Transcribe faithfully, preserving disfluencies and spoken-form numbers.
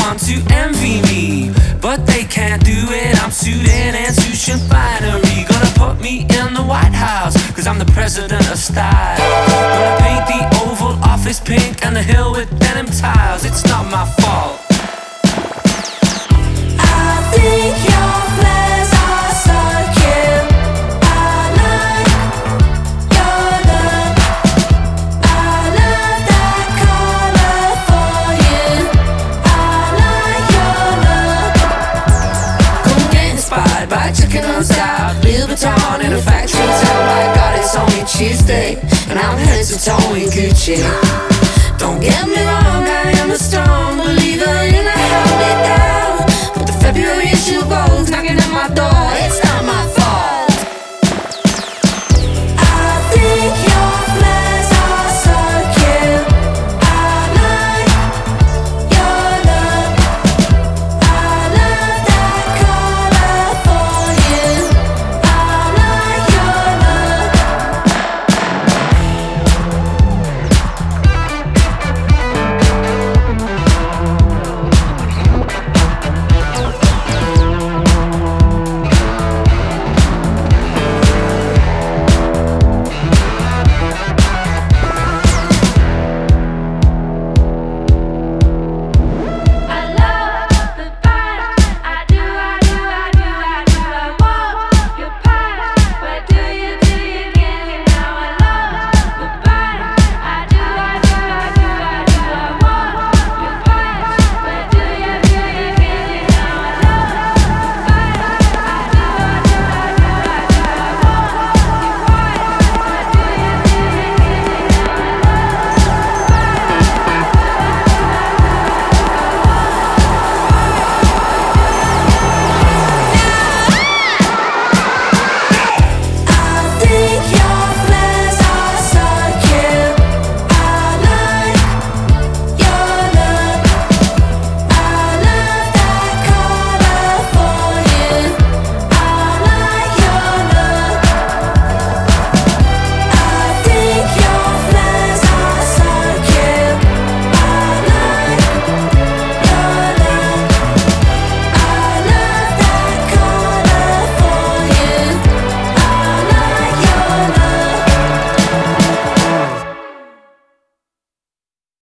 want to envy me, but they can't do it. I'm suited and sushi finery. Gonna put me in the White House, cause I'm the president of style. Gonna paint the Oval Office pink and the hill with denim tiles. It's not my fault. I think your flares are so cute. I like your look. I love that color for you. I like your look. Come get inspired by checking on style. Louis Vuitton in a factory town. My God, it's only Tuesday, and I'm head to toe in Gucci. Don't get me wrong, I am a strong believer.